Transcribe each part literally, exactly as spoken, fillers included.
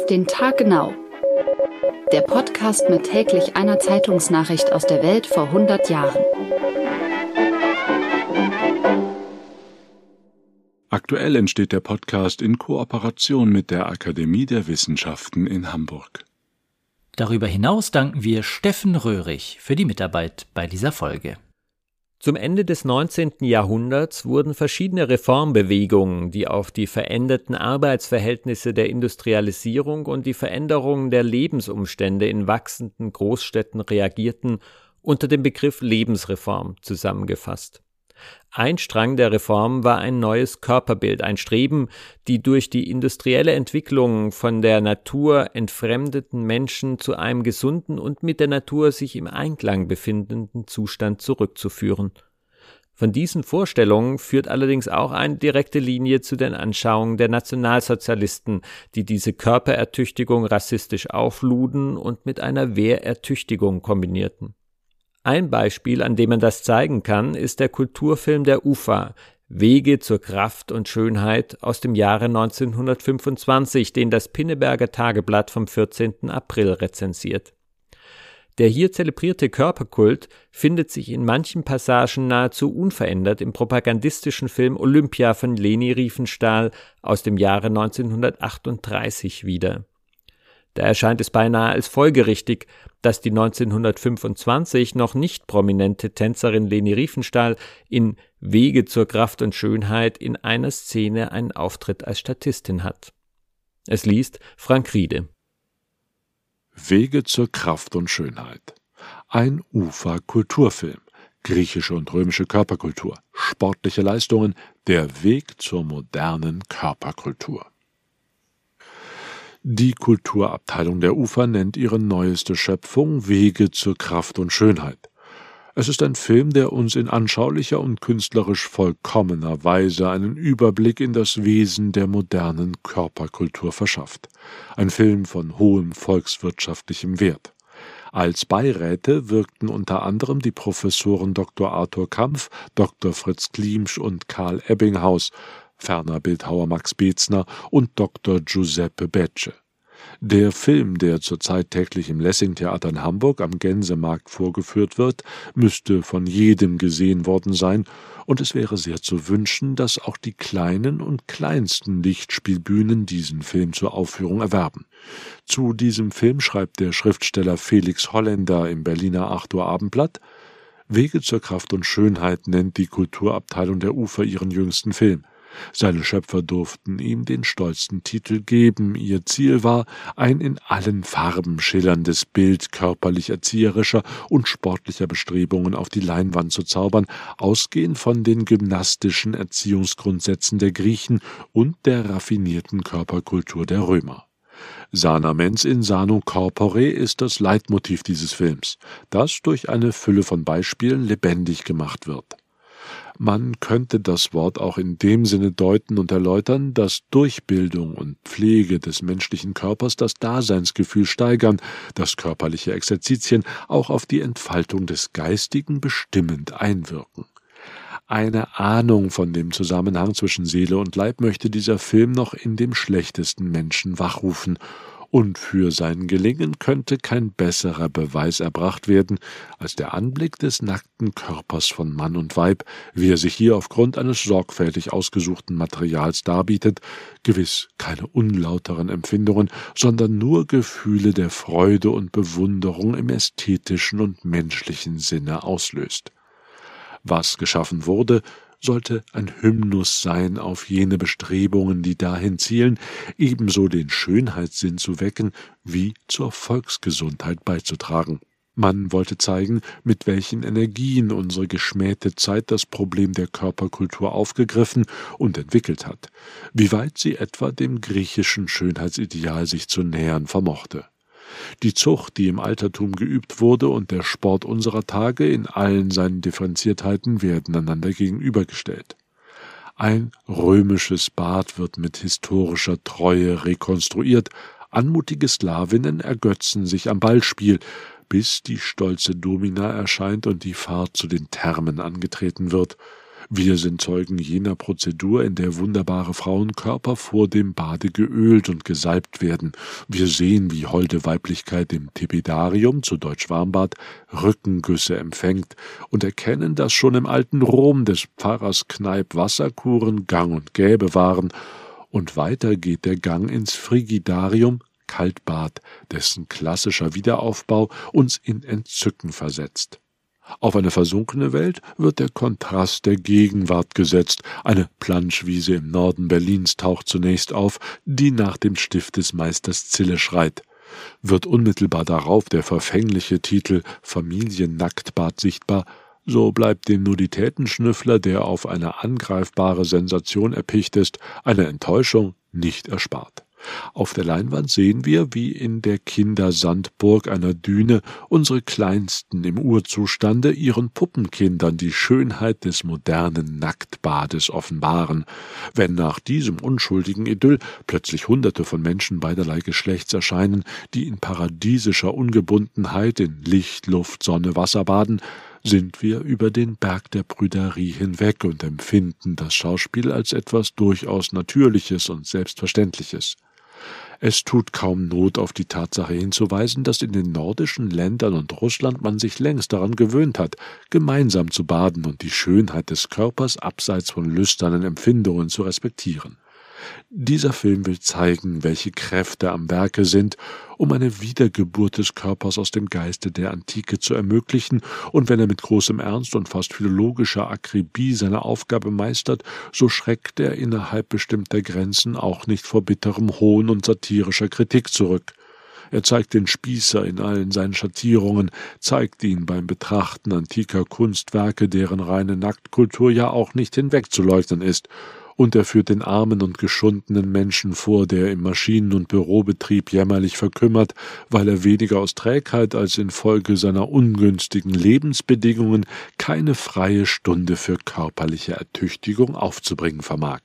Auf den Tag genau. Der Podcast mit täglich einer Zeitungsnachricht aus der Welt vor hundert Jahren. Aktuell entsteht der Podcast in Kooperation mit der Akademie der Wissenschaften in Hamburg. Darüber hinaus danken wir Steffen Röhrig für die Mitarbeit bei dieser Folge. Zum Ende des neunzehnten Jahrhunderts wurden verschiedene Reformbewegungen, die auf die veränderten Arbeitsverhältnisse der Industrialisierung und die Veränderungen der Lebensumstände in wachsenden Großstädten reagierten, unter dem Begriff Lebensreform zusammengefasst. Ein Strang der Reform war ein neues Körperbild, ein Streben, die durch die industrielle Entwicklung von der Natur entfremdeten Menschen zu einem gesunden und mit der Natur sich im Einklang befindenden Zustand zurückzuführen. Von diesen Vorstellungen führt allerdings auch eine direkte Linie zu den Anschauungen der Nationalsozialisten, die diese Körperertüchtigung rassistisch aufluden und mit einer Wehrertüchtigung kombinierten. Ein Beispiel, an dem man das zeigen kann, ist der Kulturfilm der U F A, Wege zur Kraft und Schönheit aus dem Jahre neunzehnhundertfünfundzwanzig, den das Pinneberger Tageblatt vom vierzehnten April rezensiert. Der hier zelebrierte Körperkult findet sich in manchen Passagen nahezu unverändert im propagandistischen Film Olympia von Leni Riefenstahl aus dem Jahre neunzehnhundertachtunddreißig wieder. Da erscheint es beinahe als folgerichtig, dass die neunzehnhundertfünfundzwanzig noch nicht prominente Tänzerin Leni Riefenstahl in Wege zur Kraft und Schönheit in einer Szene einen Auftritt als Statistin hat. Es liest Frank Riede. Wege zur Kraft und Schönheit. Ein U F A-Kulturfilm. Griechische und römische Körperkultur. Sportliche Leistungen. Der Weg zur modernen Körperkultur. Die Kulturabteilung der U F A nennt ihre neueste Schöpfung Wege zur Kraft und Schönheit. Es ist ein Film, der uns in anschaulicher und künstlerisch vollkommener Weise einen Überblick in das Wesen der modernen Körperkultur verschafft. Ein Film von hohem volkswirtschaftlichem Wert. Als Beiräte wirkten unter anderem die Professoren Doktor Arthur Kampf, Doktor Fritz Klimsch und Karl Ebbinghaus, ferner Bildhauer Max Bezner und Doktor Giuseppe Becce. Der Film, der zurzeit täglich im Lessing-Theater in Hamburg am Gänsemarkt vorgeführt wird, müsste von jedem gesehen worden sein, und es wäre sehr zu wünschen, dass auch die kleinen und kleinsten Lichtspielbühnen diesen Film zur Aufführung erwerben. Zu diesem Film schreibt der Schriftsteller Felix Holländer im Berliner acht Uhr Abendblatt: Wege zur Kraft und Schönheit nennt die Kulturabteilung der U F A ihren jüngsten Film. Seine Schöpfer durften ihm den stolzen Titel geben. Ihr Ziel war, ein in allen Farben schillerndes Bild körperlich-erzieherischer und sportlicher Bestrebungen auf die Leinwand zu zaubern, ausgehend von den gymnastischen Erziehungsgrundsätzen der Griechen und der raffinierten Körperkultur der Römer. Sana mens in sano corpore ist das Leitmotiv dieses Films, das durch eine Fülle von Beispielen lebendig gemacht wird. Man könnte das Wort auch in dem Sinne deuten und erläutern, dass durch Bildung und Pflege des menschlichen Körpers das Daseinsgefühl steigern, dass körperliche Exerzitien auch auf die Entfaltung des Geistigen bestimmend einwirken. Eine Ahnung von dem Zusammenhang zwischen Seele und Leib möchte dieser Film noch in dem schlechtesten Menschen wachrufen, und für sein Gelingen könnte kein besserer Beweis erbracht werden als der Anblick des nackten Körpers von Mann und Weib, wie er sich hier aufgrund eines sorgfältig ausgesuchten Materials darbietet, gewiss keine unlauteren Empfindungen, sondern nur Gefühle der Freude und Bewunderung im ästhetischen und menschlichen Sinne auslöst. Was geschaffen wurde, sollte ein Hymnus sein auf jene Bestrebungen, die dahin zielen, ebenso den Schönheitssinn zu wecken, wie zur Volksgesundheit beizutragen. Man wollte zeigen, mit welchen Energien unsere geschmähte Zeit das Problem der Körperkultur aufgegriffen und entwickelt hat, wie weit sie etwa dem griechischen Schönheitsideal sich zu nähern vermochte. Die Zucht, die im Altertum geübt wurde, und der Sport unserer Tage in allen seinen Differenziertheiten werden einander gegenübergestellt. Ein römisches Bad wird mit historischer Treue rekonstruiert, anmutige Sklavinnen ergötzen sich am Ballspiel, bis die stolze Domina erscheint und die Fahrt zu den Thermen angetreten wird. Wir sind Zeugen jener Prozedur, in der wunderbare Frauenkörper vor dem Bade geölt und gesalbt werden. Wir sehen, wie holde Weiblichkeit im Tepidarium, zu Deutsch Warmbad, Rückengüsse empfängt und erkennen, dass schon im alten Rom des Pfarrers Kneipp Wasserkuren gang und gäbe waren. Und weiter geht der Gang ins Frigidarium, Kaltbad, dessen klassischer Wiederaufbau uns in Entzücken versetzt. Auf eine versunkene Welt wird der Kontrast der Gegenwart gesetzt. Eine Planschwiese im Norden Berlins taucht zunächst auf, die nach dem Stift des Meisters Zille schreit. Wird unmittelbar darauf der verfängliche Titel Familiennacktbad sichtbar, so bleibt dem Nuditätenschnüffler, der auf eine angreifbare Sensation erpicht ist, eine Enttäuschung nicht erspart. Auf der Leinwand sehen wir, wie in der Kindersandburg einer Düne unsere Kleinsten im Urzustande ihren Puppenkindern die Schönheit des modernen Nacktbades offenbaren. Wenn nach diesem unschuldigen Idyll plötzlich Hunderte von Menschen beiderlei Geschlechts erscheinen, die in paradiesischer Ungebundenheit in Licht, Luft, Sonne, Wasser baden, sind wir über den Berg der Prüderie hinweg und empfinden das Schauspiel als etwas durchaus Natürliches und Selbstverständliches. Es tut kaum Not, auf die Tatsache hinzuweisen, dass in den nordischen Ländern und Russland man sich längst daran gewöhnt hat, gemeinsam zu baden und die Schönheit des Körpers abseits von lüsternen Empfindungen zu respektieren. Dieser Film will zeigen, welche Kräfte am Werke sind, um eine Wiedergeburt des Körpers aus dem Geiste der Antike zu ermöglichen, und wenn er mit großem Ernst und fast philologischer Akribie seine Aufgabe meistert, so schreckt er innerhalb bestimmter Grenzen auch nicht vor bitterem Hohn und satirischer Kritik zurück. Er zeigt den Spießer in allen seinen Schattierungen, zeigt ihn beim Betrachten antiker Kunstwerke, deren reine Nacktkultur ja auch nicht hinwegzuleugnen ist, und er führt den armen und geschundenen Menschen vor, der im Maschinen- und Bürobetrieb jämmerlich verkümmert, weil er weniger aus Trägheit als infolge seiner ungünstigen Lebensbedingungen keine freie Stunde für körperliche Ertüchtigung aufzubringen vermag.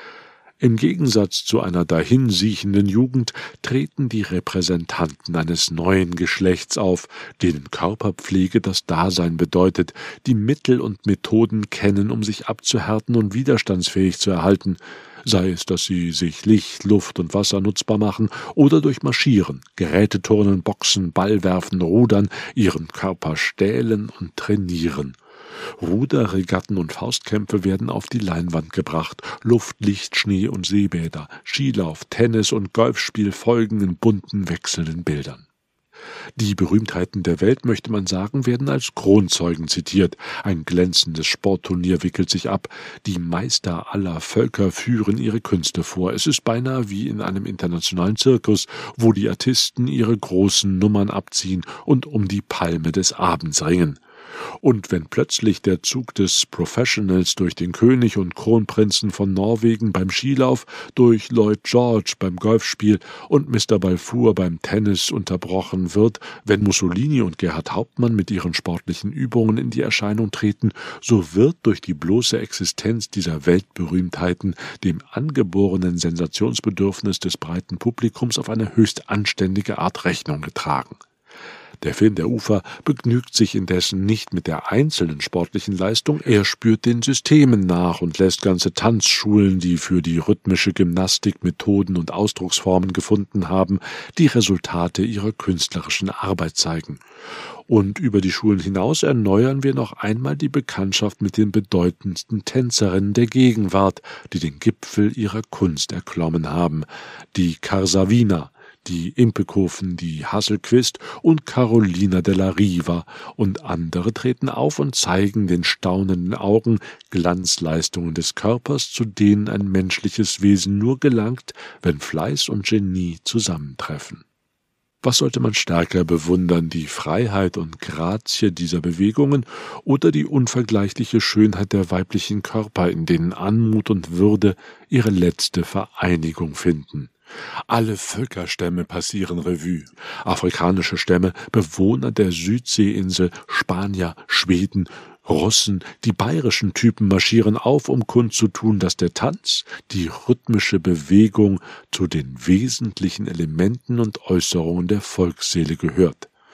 Im Gegensatz zu einer dahinsiechenden Jugend treten die Repräsentanten eines neuen Geschlechts auf, denen Körperpflege das Dasein bedeutet, die Mittel und Methoden kennen, um sich abzuhärten und widerstandsfähig zu erhalten, sei es, dass sie sich Licht, Luft und Wasser nutzbar machen oder durch Marschieren, Geräteturnen, Boxen, Ballwerfen, Rudern ihren Körper stählen und trainieren. Ruderregatten und Faustkämpfe werden auf die Leinwand gebracht, Luft, Licht, Schnee und Seebäder, Skilauf, Tennis und Golfspiel folgen in bunten, wechselnden Bildern. Die Berühmtheiten der Welt, möchte man sagen, werden als Kronzeugen zitiert. Ein glänzendes Sportturnier wickelt sich ab. Die Meister aller Völker führen ihre Künste vor. Es ist beinahe wie in einem internationalen Zirkus, wo die Artisten ihre großen Nummern abziehen und um die Palme des Abends ringen. Und wenn plötzlich der Zug des Professionals durch den König und Kronprinzen von Norwegen beim Skilauf, durch Lloyd George beim Golfspiel und Mister Balfour beim Tennis unterbrochen wird, wenn Mussolini und Gerhard Hauptmann mit ihren sportlichen Übungen in die Erscheinung treten, so wird durch die bloße Existenz dieser Weltberühmtheiten dem angeborenen Sensationsbedürfnis des breiten Publikums auf eine höchst anständige Art Rechnung getragen. Der Film Der Ufer begnügt sich indessen nicht mit der einzelnen sportlichen Leistung, er spürt den Systemen nach und lässt ganze Tanzschulen, die für die rhythmische Gymnastik Methoden und Ausdrucksformen gefunden haben, die Resultate ihrer künstlerischen Arbeit zeigen. Und über die Schulen hinaus erneuern wir noch einmal die Bekanntschaft mit den bedeutendsten Tänzerinnen der Gegenwart, die den Gipfel ihrer Kunst erklommen haben, die Karsavina, die Impekofen, die Hasselquist und Carolina della Riva, und andere treten auf und zeigen den staunenden Augen Glanzleistungen des Körpers, zu denen ein menschliches Wesen nur gelangt, wenn Fleiß und Genie zusammentreffen. Was sollte man stärker bewundern, die Freiheit und Grazie dieser Bewegungen oder die unvergleichliche Schönheit der weiblichen Körper, in denen Anmut und Würde ihre letzte Vereinigung finden? Alle Völkerstämme passieren Revue. Afrikanische Stämme, Bewohner der Südseeinsel, Spanier, Schweden, Russen, die bayerischen Typen marschieren auf, um kundzutun, dass der Tanz, die rhythmische Bewegung, zu den wesentlichen Elementen und Äußerungen der Volksseele gehört.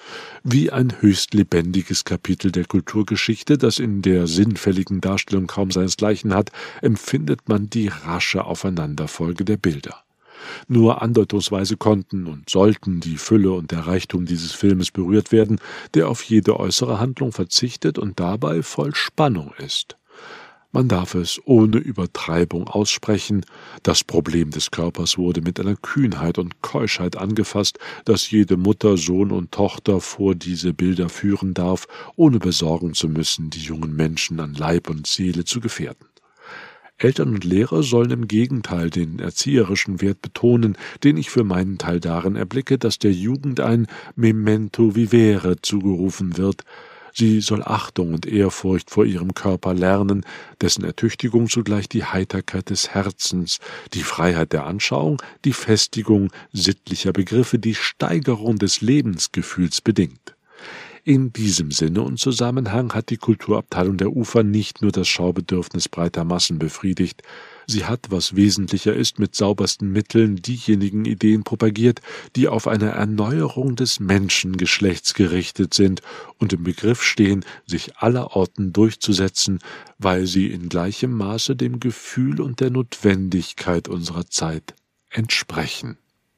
Wie ein höchst lebendiges Kapitel der Kulturgeschichte, das in der sinnfälligen Darstellung kaum seinesgleichen hat, empfindet man die rasche Aufeinanderfolge der Bilder. Nur andeutungsweise konnten und sollten die Fülle und der Reichtum dieses Filmes berührt werden, der auf jede äußere Handlung verzichtet und dabei voll Spannung ist. Man darf es ohne Übertreibung aussprechen, das Problem des Körpers wurde mit einer Kühnheit und Keuschheit angefasst, dass jede Mutter, Sohn und Tochter vor diese Bilder führen darf, ohne besorgen zu müssen, die jungen Menschen an Leib und Seele zu gefährden. Eltern und Lehrer sollen im Gegenteil den erzieherischen Wert betonen, den ich für meinen Teil darin erblicke, dass der Jugend ein Memento vivere zugerufen wird. Sie soll Achtung und Ehrfurcht vor ihrem Körper lernen, dessen Ertüchtigung zugleich die Heiterkeit des Herzens, die Freiheit der Anschauung, die Festigung sittlicher Begriffe, die Steigerung des Lebensgefühls bedingt. In diesem Sinne und Zusammenhang hat die Kulturabteilung der Ufer nicht nur das Schaubedürfnis breiter Massen befriedigt, sie hat, was wesentlicher ist, mit saubersten Mitteln diejenigen Ideen propagiert, die auf eine Erneuerung des Menschengeschlechts gerichtet sind und im Begriff stehen, sich allerorten durchzusetzen, weil sie in gleichem Maße dem Gefühl und der Notwendigkeit unserer Zeit entsprechen.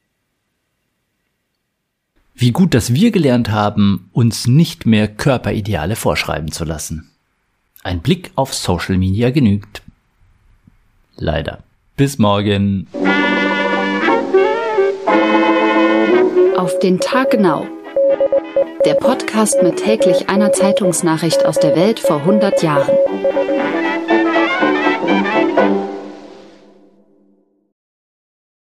Wie gut, dass wir gelernt haben, uns nicht mehr Körperideale vorschreiben zu lassen. Ein Blick auf Social Media genügt. Leider. Bis morgen. Auf den Tag genau. Der Podcast mit täglich einer Zeitungsnachricht aus der Welt vor hundert Jahren.